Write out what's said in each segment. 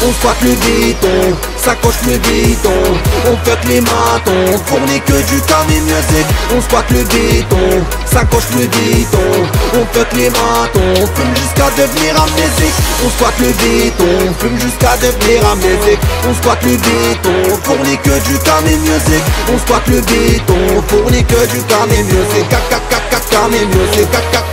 On squatte le béton, ça coche le béton. On fuck les matons, on fournit que du Camé Music. On squatte le béton, ça coche le béton. On fuck les matons, on fume jusqu'à devenir amnésique. On squatte le béton, on fume jusqu'à devenir amnésique. On squatte le béton, on fournit que du Camé Music. On squatte le béton, on fournit que du Camé Music. Camé Music,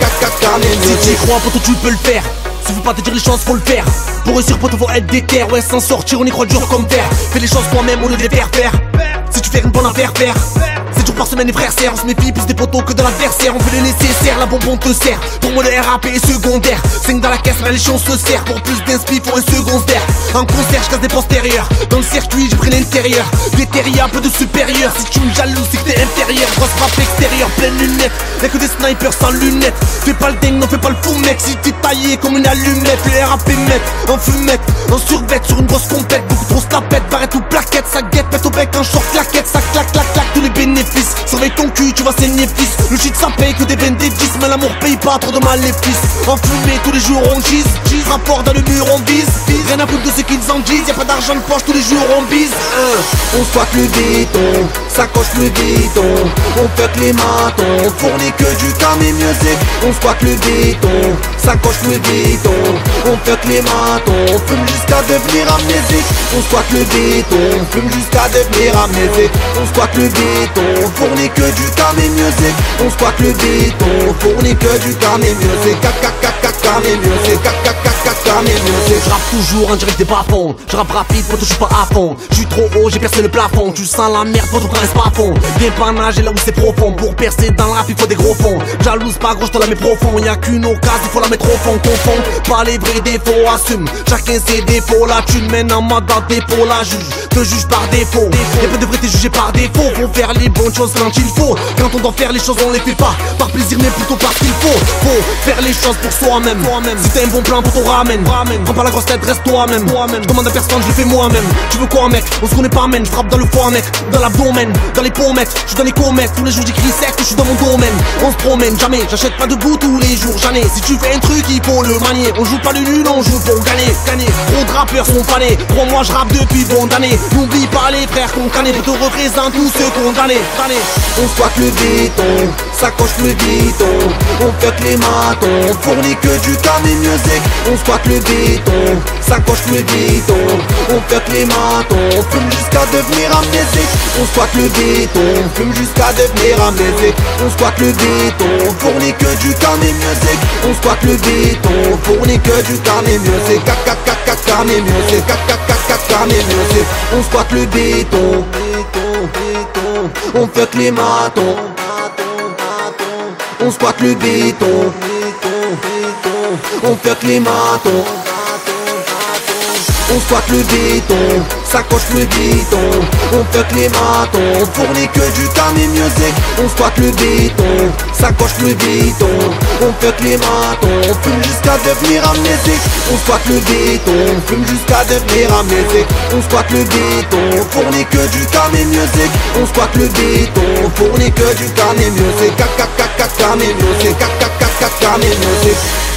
Camé Music. Si tu y crois, poto, tu peux le faire. Suffit pas de dire les choses, faut le faire. Pour réussir, poto, faut être déter. Ouais, sans sortir, on y croit dur comme fer. Fais les choses toi-même au lieu de les faire faire. Si tu fais une bonne affaire, faire 7 jours par semaine, les frères serrent. On se méfie plus des potos que de l'adversaire. On fait le nécessaire, la bonbonne te sert. Pour moi, le RAP est secondaire. 5 dans la caisse, la légion se sert. Pour plus d'inspi, faut un second verre. En concert, je casse des postérieurs. Dans le circuit, j'ai pris l'intérieur. Des terriers, peu de supérieur. Si tu me jalouses, c'est que t'es inférieur. Grosse frappe extérieure, pleine lunette. Y'a que des snipers sans lunettes. Fais pas le dingue, non fais pas le fou mec. Si t'es taillé comme une allumette. Le RAP met en fumette, en survêt sur une grosse compète. Beaucoup trop se la pète, barrette ou plaquette. Ça guette, pète au bec, un short claquette. Ça claque, claque, claque, tous les bénéfices. Surveille ton cul, tu vas saigner fils. Le shit ça paye que des bénéfices. Mais l'amour paye pas trop de maléfices. En fumée, tous les jours on cheese. Rapport dans le mur on vise. Rien à foutre de ce qu'ils en disent. Y'a pas d'argent de poche, tous les jours on bise. On squatte le béton, ça coche le béton. On fuck les matons, on fournit que du Camé Music. On squatte le béton, ça coche le béton. On fuck les matons, on fume jusqu'à devenir amnésique. On squatte le béton, on fume jusqu'à devenir amnésique. On squatte le béton, on fournit que du Camé Music. On squatte le béton, on fournit que du Camé Music. Camé Music, Camé Music. Je rappe toujours en direct des bas-fonds. Je rappe rapide, poto, je suis pas à fond. Je suis trop haut, j'ai percé le plafond. Tu sens la merde, poto, quand reste pas à fond. Viens pas nager là où c'est profond. Pour percer dans le rap, il faut des gros fonds. Jalouse pas gros, je te la mets profond. Y'a qu'une occasion, il faut la mettre au fond. Confond pas les vrais défauts, assume. Chacun ses défauts. Là tu le mènes en mode dépôt. La juge te juge par défaut. Y'a pas de vrai, t'es jugé par défaut. Faut faire les bonnes choses quand il faut. Quand on doit faire les choses, on les fait pas par plaisir, mais plutôt parce qu'il faut. Faut faire les choses pour soi-même. Si t'as un bon plan, pour ton ramène. Prends pas la grosse tête, reste toi-même. Je demande à personne, je le fais moi-même. Tu veux quoi mec? On se connaît pas mec. Je frappe dans le foie mec, dans l'abdomen, dans les pommettes. Je suis dans les comètes, tous les jours j'écris sec, je suis dans mon domaine. On se promène jamais, j'achète pas de goût tous les jours, jamais. Si tu fais un truc, il faut le manier. On joue pas le nul, on joue pour gagner. Trop de rappeurs sont fanés, crois-moi je rappe depuis bon d'années. N'oublie pas les frères qu'on connaît, je te représente tous ceux condamnés. On squatte le béton, ça coche le béton. On fuck les matons, on fournit que du Camé Music. On squatte le béton, ça coche le béton. On fuck les matons, on fume jusqu'à devenir amnésique. On squatte le béton, on fume jusqu'à devenir amnésique. On squatte le béton, on fournit que du Camé Music. On squatte le béton, on fournit que du Camé Music. Camé Music, Camé Music. On squatte le béton, on fuck les matons. On squatte le béton, on fuck les matons. On squatte le béton, ça coche le béton. On fuck les matons, on fournit que du Camé Music. On squatte le béton, ça coche le béton. On fuck les matons, on fume jusqu'à devenir amnésique. On squatte le béton, on fume jusqu'à devenir amnésique. On squatte le béton, on fournit que du Camé Music. On squatte le béton, on fournit que du Camé Music. Camé Music, Camé Music.